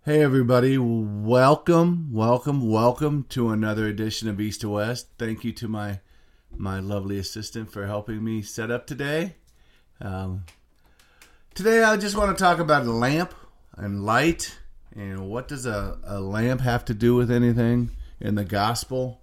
Hey everybody, welcome to another edition of East to West. Thank you to my lovely assistant for helping me set up today. Um, Today I just want to talk about a lamp and light, and what does a lamp have to do with anything in the gospel.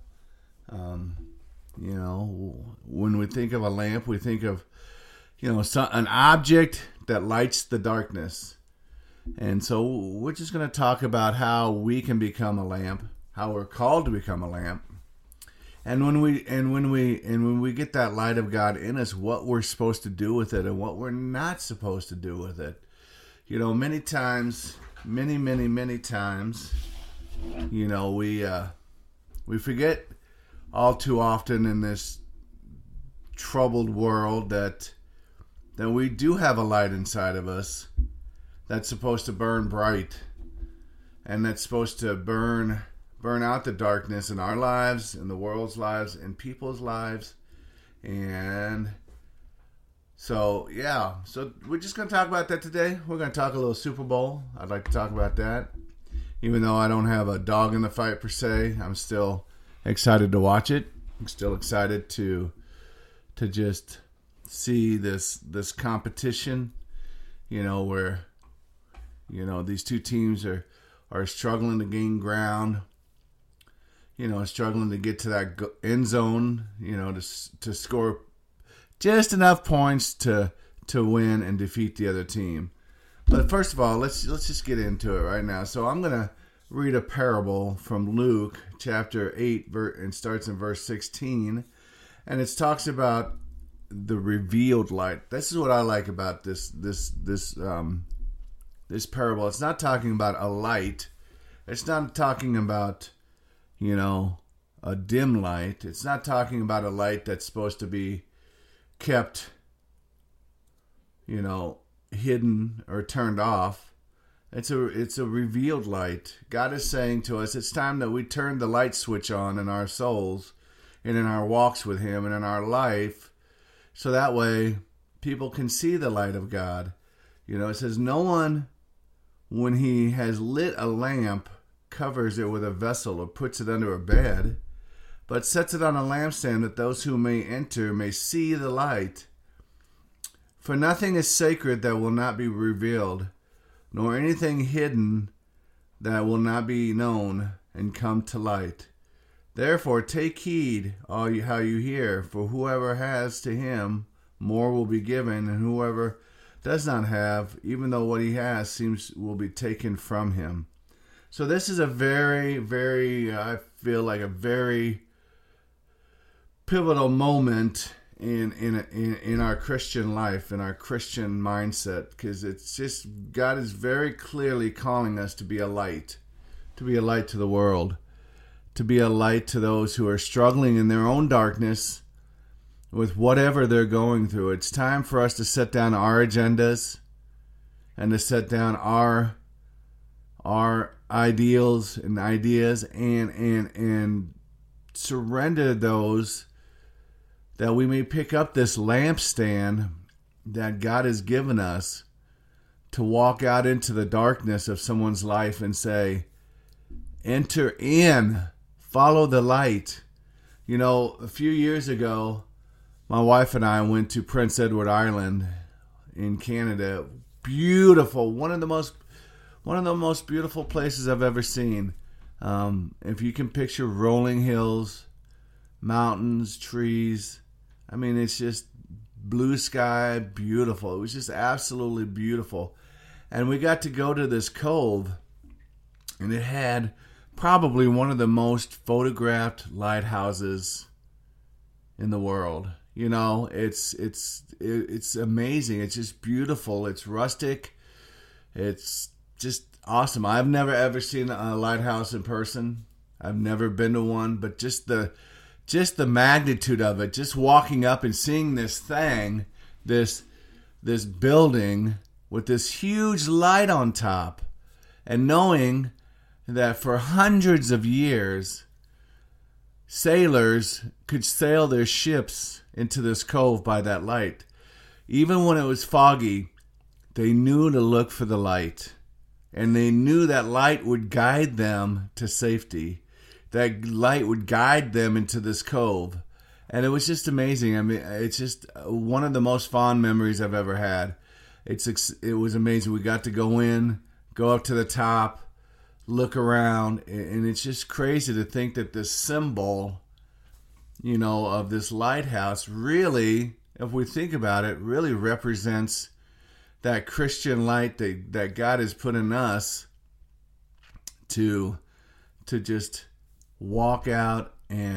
When we think of a lamp, we think of an object that lights the darkness. And so we're just going to talk about how we can become a lamp, how we're called to become a lamp, and when we get that light of God in us, what we're supposed to do with it and what we're not supposed to do with it. Many times, many times, we forget all too often in this troubled world that we do have a light inside of us that's supposed to burn bright, and that's supposed to burn out the darkness in our lives, in the world's lives, in people's lives. And so we're just going to talk about that today. We're going to talk a little Super Bowl. I'd like to talk about that. Even though I don't have a dog in the fight per se, I'm still excited to watch it. I'm still excited to just see this competition, where these two teams are struggling to gain ground, struggling to get to that end zone, to score just enough points to win and defeat the other team. But first of all, let's just get into it right now. So I'm going to read a parable from Luke chapter 8, and starts in verse 16. And it talks about the revealed light. This is what I like about this parable. It's not talking about a light. It's not talking about, a dim light. It's not talking about a light that's supposed to be kept, hidden or turned off. It's a revealed light. God is saying to us, it's time that we turn the light switch on in our souls and in our walks with Him and in our life, so that way people can see the light of God. It says, no one, when he has lit a lamp, covers it with a vessel or puts it under a bed, but sets it on a lampstand, that those who may enter may see the light. For nothing is sacred that will not be revealed, nor anything hidden that will not be known and come to light. Therefore take heed how you hear, for whoever has, to him more will be given, and whoever does not have, even though what he has will be taken from him. So this is a very, very, I feel like a very pivotal moment in our Christian life, in our Christian mindset, because it's just, God is very clearly calling us to be a light to the world, to be a light to those who are struggling in their own darkness with whatever they're going through. It's time for us to set down our agendas and to set down our ideals and ideas and surrender those, that we may pick up this lampstand that God has given us to walk out into the darkness of someone's life and say, enter in, follow the light. A few years ago, my wife and I went to Prince Edward Island in Canada. Beautiful, one of the most beautiful places I've ever seen. If you can picture rolling hills, mountains, trees, it's just blue sky, beautiful. It was just absolutely beautiful. And we got to go to this cove, and it had probably one of the most photographed lighthouses in the world. It's amazing. It's just beautiful. It's rustic. It's just awesome. I've never ever seen a lighthouse in person. I've never been to one, but just the magnitude of it, just walking up and seeing this thing, this building with this huge light on top, and knowing that for hundreds of years, sailors could sail their ships into this cove by that light. Even when it was foggy, they knew to look for the light. And they knew that light would guide them to safety. That light would guide them into this cove. And it was just amazing. I mean, it's just one of the most fond memories I've ever had. It was amazing. We got to go in, go up to the top, look around, and it's just crazy to think that this symbol, of this lighthouse really, if we think about it, really represents that Christian light that God has put in us to just walk out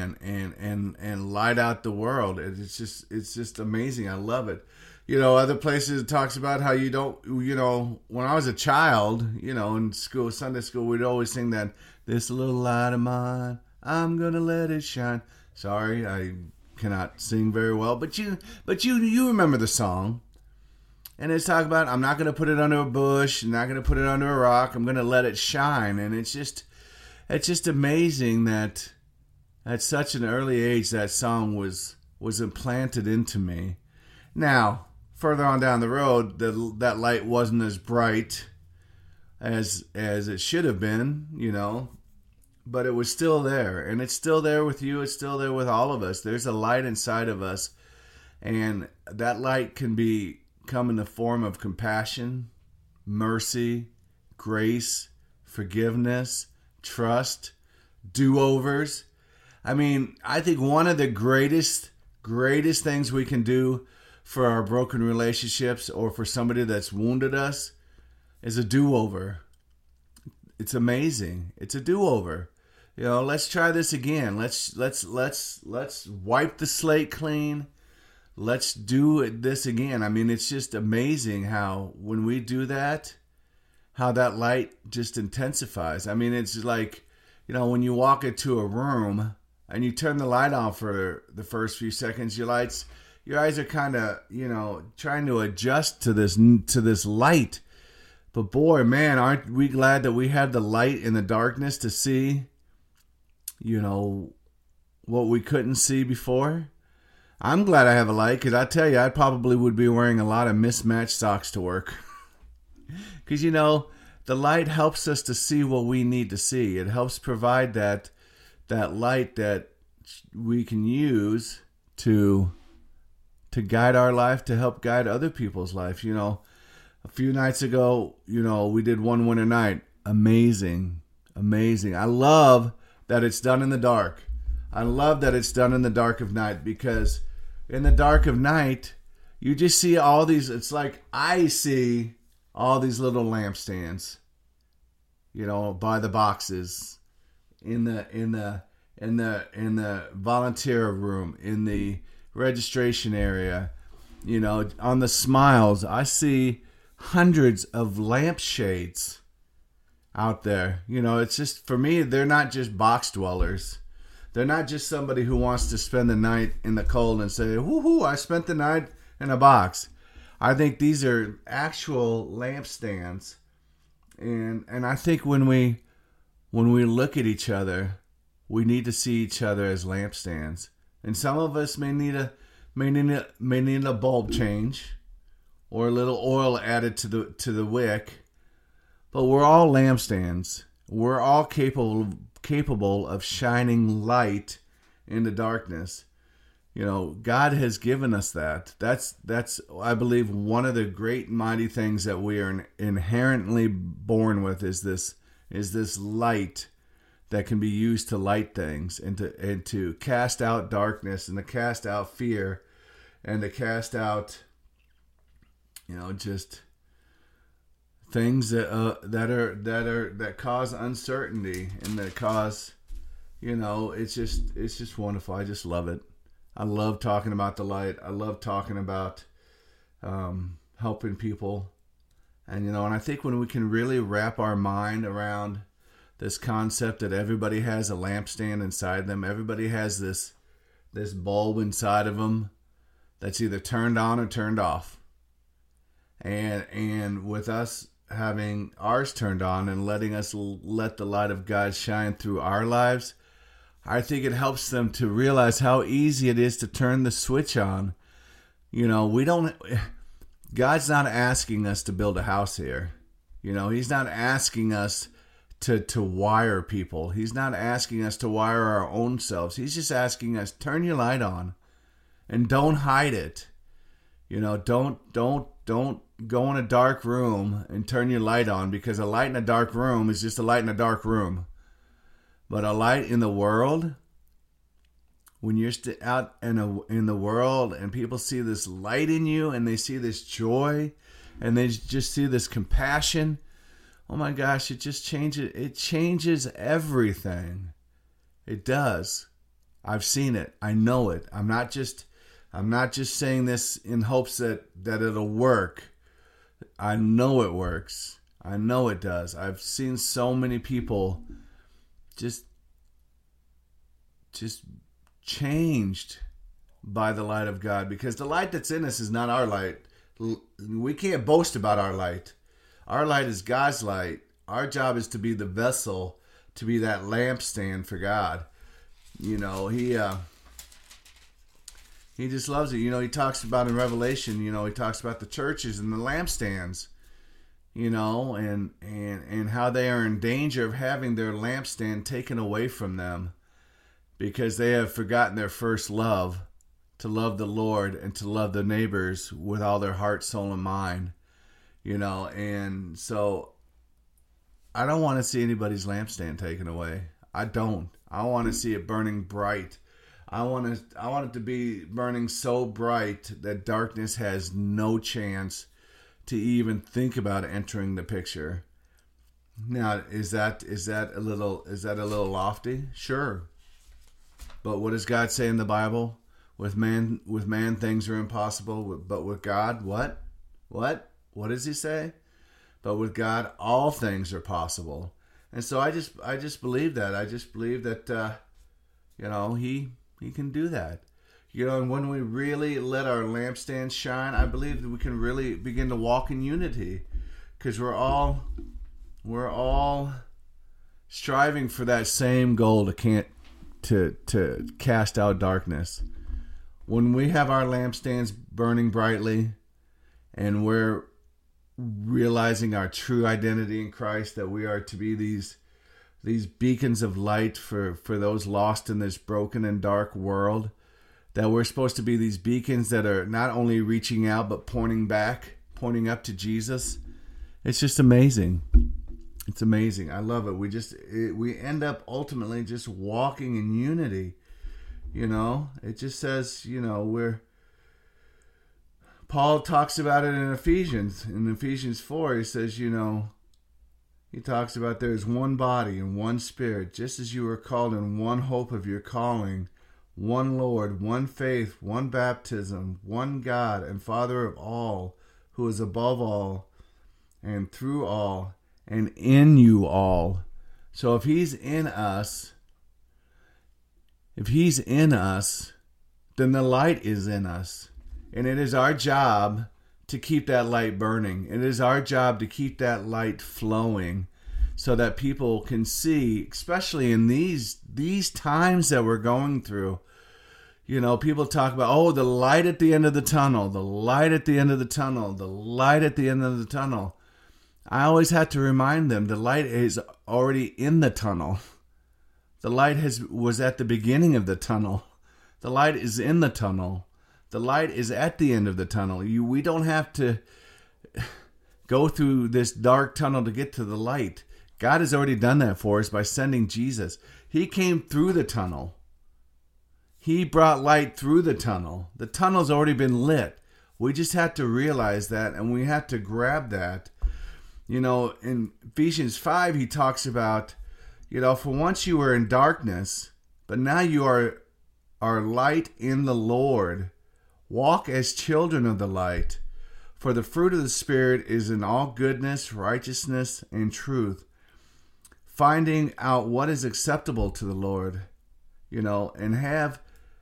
and light out the world. It's just amazing. I love it. Other places it talks about how you don't, when I was a child, in school, Sunday school, we'd always sing that, this little light of mine, I'm going to let it shine. Sorry, I cannot sing very well, but you remember the song. And it's talking about, I'm not going to put it under a bush, I'm not going to put it under a rock, I'm going to let it shine. And it's just amazing that at such an early age that song was implanted into me. Now, further on down the road, that light wasn't as bright as it should have been, but it was still there. And it's still there with you, it's still there with all of us. There's a light inside of us, and that light can come in the form of compassion, mercy, grace, forgiveness, trust, do-overs. I think one of the greatest things we can do for our broken relationships or for somebody that's wounded us is a do-over. It's amazing. It's a do-over. Let's try this again. Let's wipe the slate clean. Let's do this again. It's just amazing how when we do that, how that light just intensifies. It's like, when you walk into a room and you turn the light on for the first few seconds, your eyes are kind of, trying to adjust to this light. But boy, man, aren't we glad that we have the light in the darkness to see, what we couldn't see before? I'm glad I have a light, because I tell you, I probably would be wearing a lot of mismatched socks to work. Because, the light helps us to see what we need to see. It helps provide that light that we can use to guide our life, to help guide other people's life. A few nights ago, we did One Winter Night. Amazing. I love that it's done in the dark. I love that it's done in the dark of night, because in the dark of night, you just see all these, it's like I see all these little lampstands, by the boxes, in the volunteer room, in the registration area, on the smiles. I see hundreds of lampshades out there. It's just, for me, they're not just box dwellers. They're not just somebody who wants to spend the night in the cold and say, woohoo, I spent the night in a box. I think these are actual lampstands. And I think when we look at each other, we need to see each other as lampstands. And some of us may need a bulb change or a little oil added to the wick. But we're all lampstands. We're all capable of shining light in the darkness. God has given us that. That's I believe one of the great mighty things that we are inherently born with is this light that can be used to light things and to cast out darkness and to cast out fear and to cast out just things that cause uncertainty and that cause, it's just wonderful. I just love it. I love talking about the light. I love talking about helping people, and I think when we can really wrap our mind around this concept that everybody has a lampstand inside them, everybody has this bulb inside of them that's either turned on or turned off, and with us having ours turned on and letting us let the light of God shine through our lives, I think it helps them to realize how easy it is to turn the switch on. God's not asking us to build a house here. He's not asking us to wire people. He's not asking us to wire our own selves. He's just asking us, turn your light on and don't hide it. Don't go in a dark room and turn your light on, because a light in a dark room is just a light in a dark room. But a light in the world, when you're out in the world and people see this light in you and they see this joy and they just see this compassion, oh my gosh, it just changes. It changes everything. It does. I've seen it. I know it. I'm not just saying this in hopes that it'll work. I know it works. I know it does. I've seen so many people just changed by the light of God, because the light that's in us is not our light. We can't boast about our light. Our light is God's light. Our job is to be the vessel, to be that lampstand for God. He just loves it. He talks about in Revelation, he talks about the churches and the lampstands, and how they are in danger of having their lampstand taken away from them because they have forgotten their first love, to love the Lord and to love their neighbors with all their heart, soul, and mind. And so I don't want to see anybody's lampstand taken away. I don't. I want to see it burning bright. I want it to be burning so bright that darkness has no chance to even think about entering the picture. Now, is that a little lofty? Sure. But what does God say in the Bible? With man things are impossible, but with God, what? What does he say? But with God, all things are possible. And so I just believe that. I just believe that, he can do that. And when we really let our lampstand shine, I believe that we can really begin to walk in unity, because we're all striving for that same goal to cast out darkness. When we have our lampstands burning brightly and we're realizing our true identity in Christ, that we are to be these beacons of light for those lost in this broken and dark world, that we're supposed to be these beacons that are not only reaching out but pointing up to Jesus. It's just amazing. It's amazing. I love it. We end up ultimately just walking in unity. It just says, Paul talks about it in Ephesians. In Ephesians 4, he says, he talks about there's one body and one spirit, just as you were called in one hope of your calling, one Lord, one faith, one baptism, one God and Father of all, who is above all and through all and in you all. So if he's in us, then the light is in us. And it is our job to keep that light burning. It is our job to keep that light flowing so that people can see, especially in these times that we're going through. People talk about, the light at the end of the tunnel, the light at the end of the tunnel, the light at the end of the tunnel. I always have to remind them the light is already in the tunnel. The light was at the beginning of the tunnel. The light is in the tunnel. The light is at the end of the tunnel. We don't have to go through this dark tunnel to get to the light. God has already done that for us by sending Jesus. He came through the tunnel. He brought light through the tunnel. The tunnel's already been lit. We just have to realize that, and we have to grab that. In Ephesians 5, he talks about, for once you were in darkness, but now you are light in the Lord. Walk as children of the light. For the fruit of the Spirit is in all goodness, righteousness, and truth, finding out what is acceptable to the Lord, and have,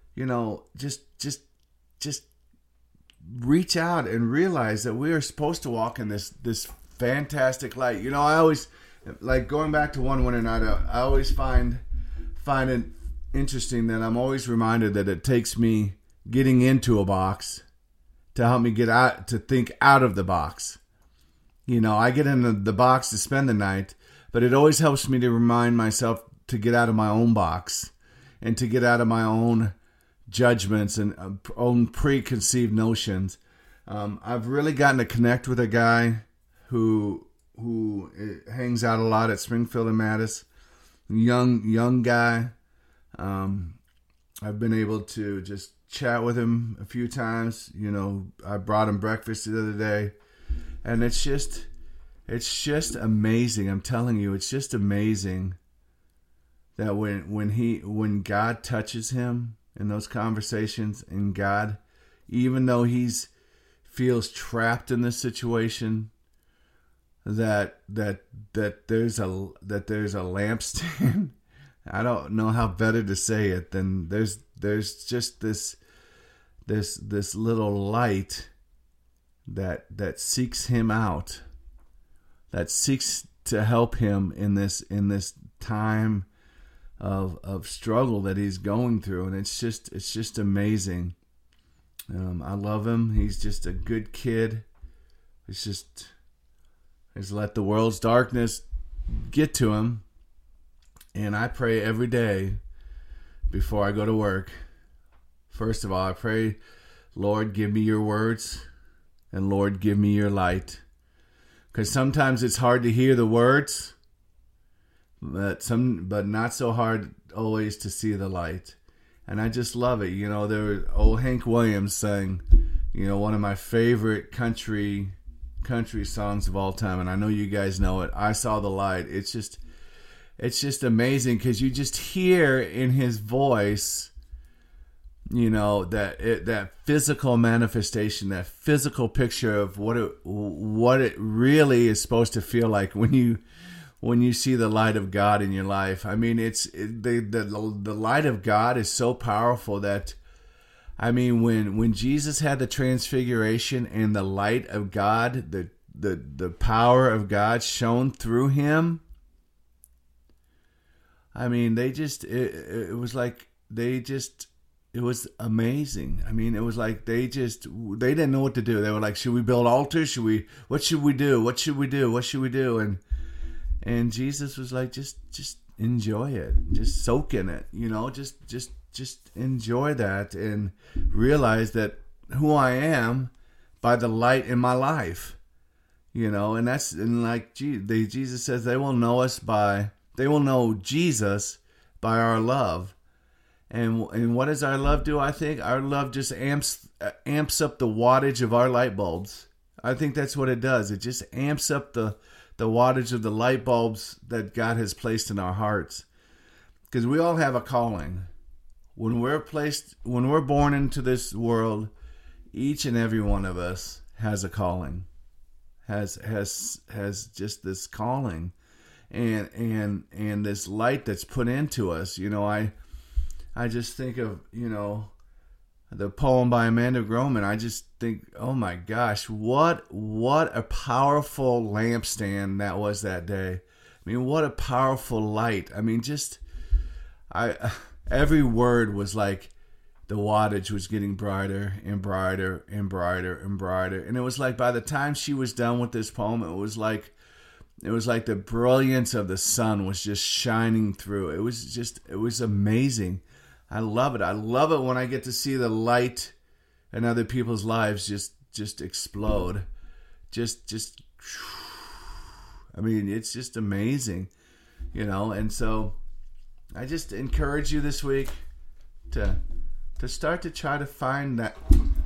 just reach out and realize that we are supposed to walk in this fantastic light. I always, like, going back to one winter night, I always find it interesting that I'm always reminded that it takes me getting into a box to help me get out, to think out of the box. I get in the box to spend the night, but it always helps me to remind myself to get out of my own box and to get out of my own judgments and own preconceived notions. I've really gotten to connect with a guy who hangs out a lot at Springfield and Mattis. Young guy. I've been able to just chat with him a few times. I brought him breakfast the other day, and it's just amazing. I'm telling you, it's just amazing that when God touches him in those conversations, and God, even though he's feels trapped in this situation, that there's a lampstand. I don't know how better to say it than there's just this little light that seeks him out, that seeks to help him in this time of struggle that he's going through, and it's just amazing. I love him. He's just a good kid. He's let the world's darkness get to him. And I pray every day before I go to work. First of all, I pray, Lord, give me your words, and Lord, give me your light. Because sometimes it's hard to hear the words, but not so hard always to see the light. And I just love it. There was old Hank Williams sang, one of my favorite country songs of all time, and I know you guys know it. I Saw the Light. It's just amazing because you just hear in his voice, that physical manifestation, that physical picture of what it really is supposed to feel like when you see the light of God in your life. I mean, the light of God is so powerful that, I mean, when Jesus had the transfiguration and the light of God, the power of God shone through him, I mean, it was amazing. I mean, it was like they didn't know what to do. They were like, should we build altars? What should we do? What should we do? What should we do? And Jesus was like, just enjoy it. Just soak in it, just enjoy that and realize that who I am by the light in my life, and like Jesus says, they will know Jesus by our love. And what does our love do? I think our love just amps up the wattage of our light bulbs. I think that's what it does. It just amps up the wattage of the light bulbs that God has placed in our hearts. Because we all have a calling. When we're born into this world, each and every one of us has a calling. Has just this calling. And this light that's put into us. I just think of, the poem by Amanda Groman. I just think, oh my gosh, what a powerful lampstand that was that day. I mean, what a powerful light. I mean, every word was like the wattage was getting brighter and brighter and brighter and brighter. And it was like by the time she was done with this poem, it was like the brilliance of the sun was just shining through. It was amazing. I love it. I love it when I get to see the light in other people's lives just explode. I mean, it's just amazing, and so I just encourage you this week to start to try to find that,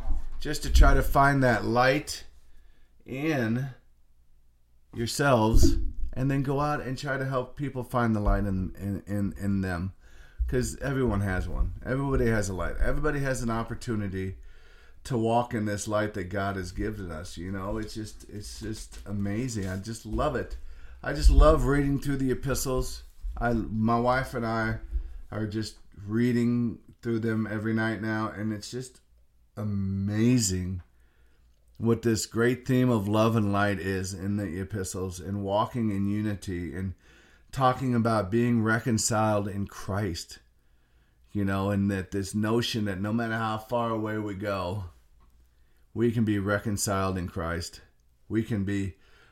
light in yourselves, and then go out and try to help people find the light in them. Because everyone has one. Everybody has a light. Everybody has an opportunity to walk in this light that God has given us. It's just amazing. I just love it. I just love reading through the epistles. My wife and I are just reading through them every night now, and it's just amazing what this great theme of love and light is in the epistles, and walking in unity, and talking about being reconciled in Christ, and that this notion that no matter how far away we go, we can be reconciled in Christ. We can be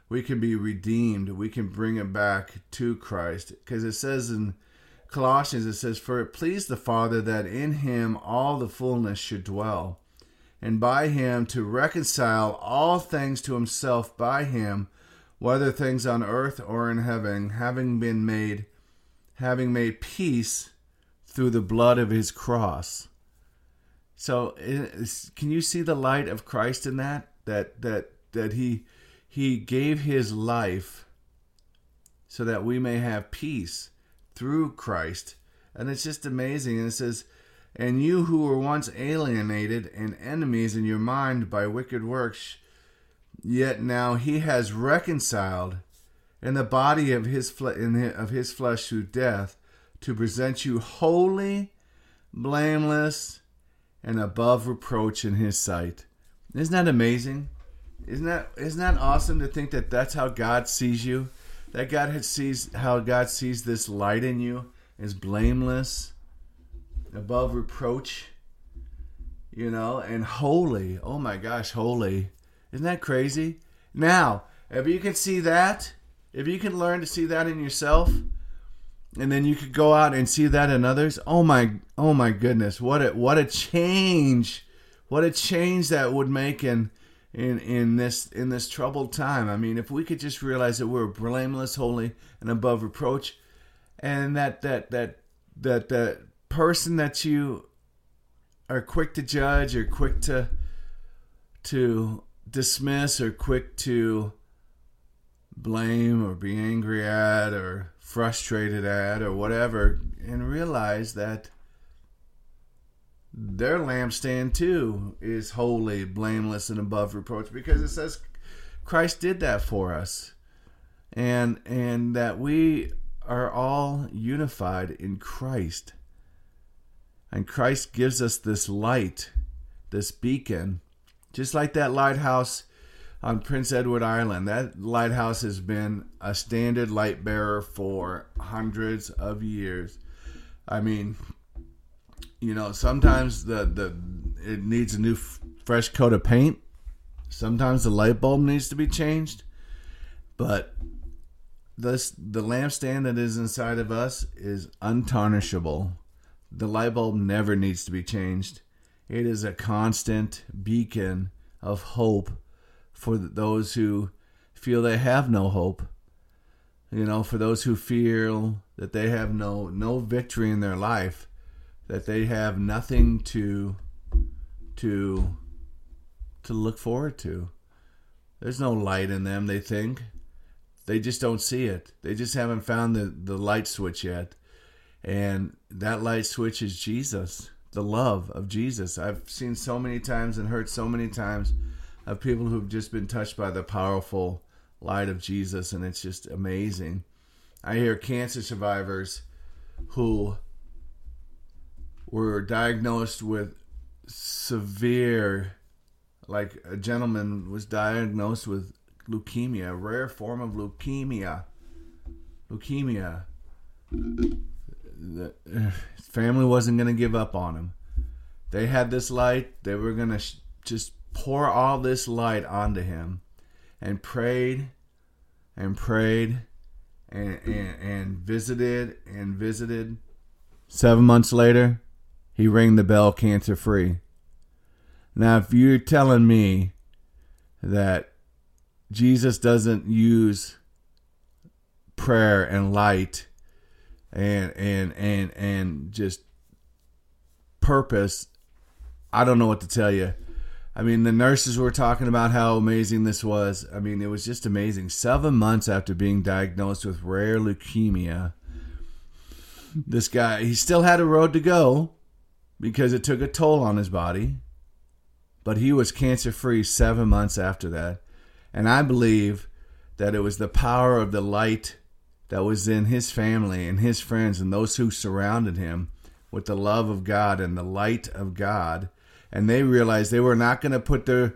we can be redeemed. We can bring it back to Christ. Because it says in Colossians, it says, "For it pleased the Father that in him all the fullness should dwell, and by him to reconcile all things to himself by him, whether things on earth or in heaven, having made peace through the blood of his cross." So can you see the light of Christ in that? That he gave his life so that we may have peace through Christ. And it's just amazing. And it says, "And you who were once alienated and enemies in your mind by wicked works, yet now he has reconciled in the body of his flesh through death, to present you holy, blameless, and above reproach in his sight." Isn't that amazing? Isn't that awesome to think that that's how God sees you? That how God sees this light in you is blameless, above reproach, and holy. Oh my gosh, holy. Isn't that crazy? Now, if you can see that, if you can learn to see that in yourself, and then you could go out and see that in others, oh my goodness, what a change that would make in this troubled time. I mean, if we could just realize that we're blameless, holy, and above reproach, and that person that you are quick to judge, or quick to dismiss, or quick to blame, or be angry at, or frustrated at, or whatever, and realize that their lampstand too is holy, blameless, and above reproach, because it says Christ did that for us, and that we are all unified in Christ, and Christ gives us this light, this beacon, just like that lighthouse on Prince Edward Island. That lighthouse has been a standard light bearer for hundreds of years. I mean, sometimes it needs a new fresh coat of paint. Sometimes the light bulb needs to be changed. But the lampstand that is inside of us is untarnishable. The light bulb never needs to be changed. It is a constant beacon of hope for those who feel they have no hope. For those who feel that they have no victory in their life, that they have nothing to look forward to. There's no light in them, they think. They just don't see it. They just haven't found the light switch yet. And that light switch is Jesus, the love of Jesus. I've seen so many times and heard so many times of people who've just been touched by the powerful light of Jesus, and it's just amazing. I hear cancer survivors who were diagnosed with severe, like a gentleman was diagnosed with leukemia, a rare form of leukemia. His family wasn't going to give up on him. They had this light. They were going to just pour all this light onto him, and prayed and prayed and visited and visited. 7 months later, he rang the bell, cancer free. Now, if you're telling me that Jesus doesn't use prayer and light and just purpose, I don't know what to tell you. I mean, the nurses were talking about how amazing this was. I mean, it was just amazing. 7 months after being diagnosed with rare leukemia, this guy, he still had a road to go because it took a toll on his body, but he was cancer-free 7 months after that. And I believe that it was the power of the light that was in his family and his friends and those who surrounded him with the love of God and the light of God. And they realized they were not going to put their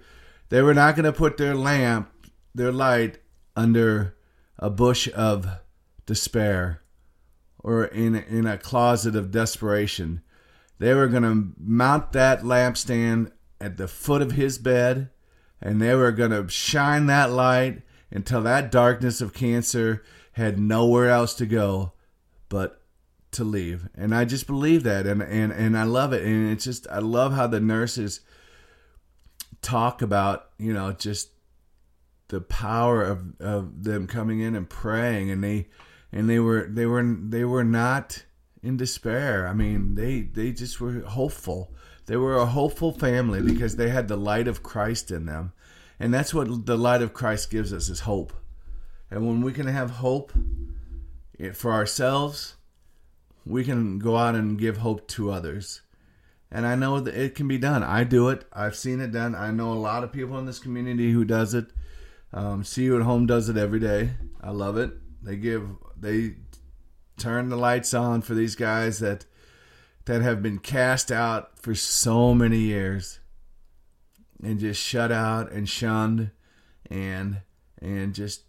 light under a bush of despair or in a closet of desperation. They were going to mount that lampstand at the foot of his bed, and they were going to shine that light until that darkness of cancer had nowhere else to go but to leave. And I just believe that, and I love it. And it's just, I love how the nurses talk about, just the power of them coming in and praying, and they were not in despair. I mean, they just were hopeful. They were a hopeful family because they had the light of Christ in them. And that's what the light of Christ gives us, is hope. And when we can have hope for ourselves, we can go out and give hope to others. And I know that it can be done. I do it. I've seen it done. I know a lot of people in this community who does it. See You at Home does it every day. I love it. They turn the lights on for these guys that have been cast out for so many years and just shut out and shunned and just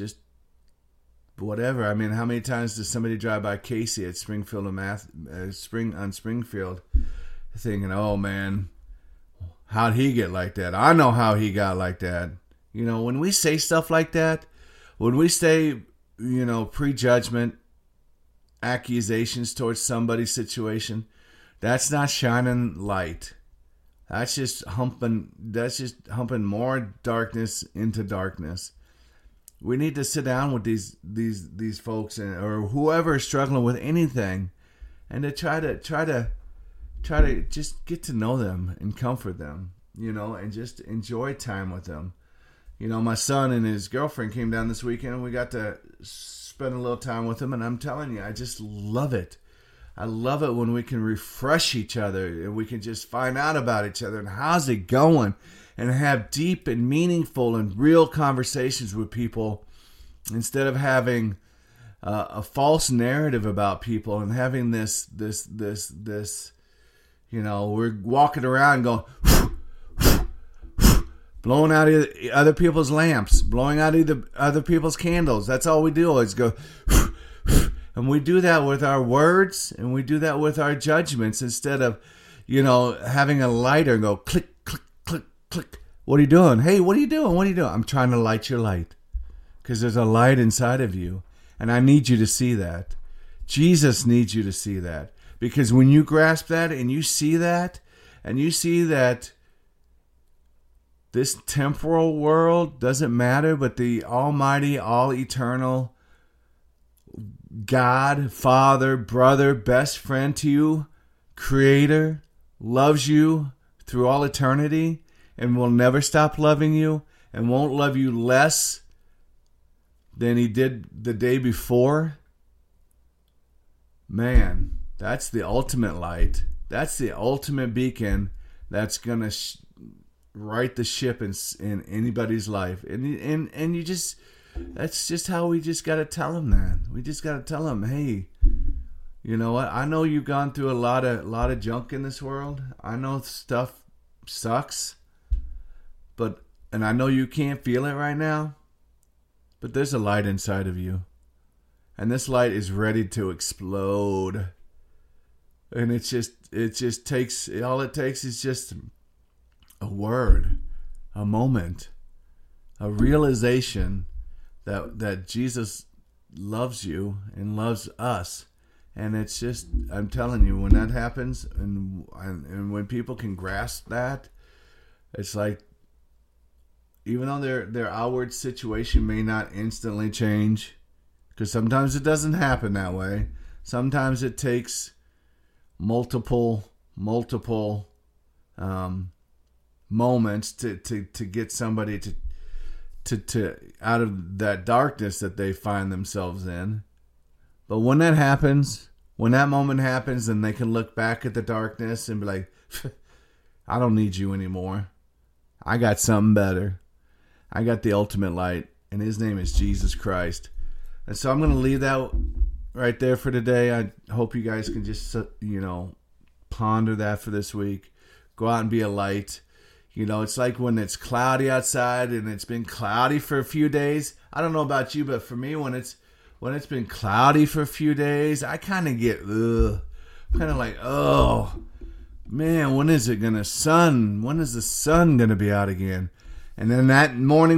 whatever. I mean, how many times does somebody drive by Casey at Springfield and Springfield thinking, oh man, how'd he get like that? I know how he got like that. When we say stuff like that, when we say, prejudgment, accusations towards somebody's situation, that's not shining light. That's just humping more darkness into darkness. We need to sit down with these folks or whoever is struggling with anything, and to try to just get to know them and comfort them, and just enjoy time with them. My son and his girlfriend came down this weekend, and we got to spend a little time with them, and I'm telling you, I just love it. I love it when we can refresh each other and we can just find out about each other and how's it going, and have deep and meaningful and real conversations with people instead of having a false narrative about people and having this we're walking around going blowing out other people's lamps, blowing out other people's candles. That's all we do is go. And we do that with our words, and we do that with our judgments instead of, having a lighter and go click, click, click, click. What are you doing? Hey, what are you doing? What are you doing? I'm trying to light your light because there's a light inside of you, and I need you to see that. Jesus needs you to see that, because when you grasp that and you see that, this temporal world doesn't matter, but the almighty, all-eternal God, Father, brother, best friend to you, Creator, loves you through all eternity and will never stop loving you and won't love you less than He did the day before. Man, that's the ultimate light. That's the ultimate beacon that's going to right the ship in anybody's life. And you just, that's just how we just got to tell them that. We just got to tell them, hey, you know what? I know you've gone through a lot of junk in this world. I know stuff sucks, and I know you can't feel it right now, but there's a light inside of you, and this light is ready to explode. And it just takes, all it takes is just a word, a moment, a realization that Jesus loves you and loves us. And it's just, I'm telling you, when that happens and when people can grasp that, it's like, even though their outward situation may not instantly change, because sometimes it doesn't happen that way. Sometimes it takes multiple moments to get somebody to out of that darkness that they find themselves in. But when that happens, when that moment happens, then they can look back at the darkness and be like, I don't need you anymore. I got something better. I got the ultimate light, and His name is Jesus Christ. And so I'm going to leave that right there for today. I hope you guys can just, ponder that for this week. Go out and be a light. It's like when it's cloudy outside and it's been cloudy for a few days. I don't know about you, but for me, when it's been cloudy for a few days, I kind of get, like, oh, man, when is the sun going to be out again? And then that morning,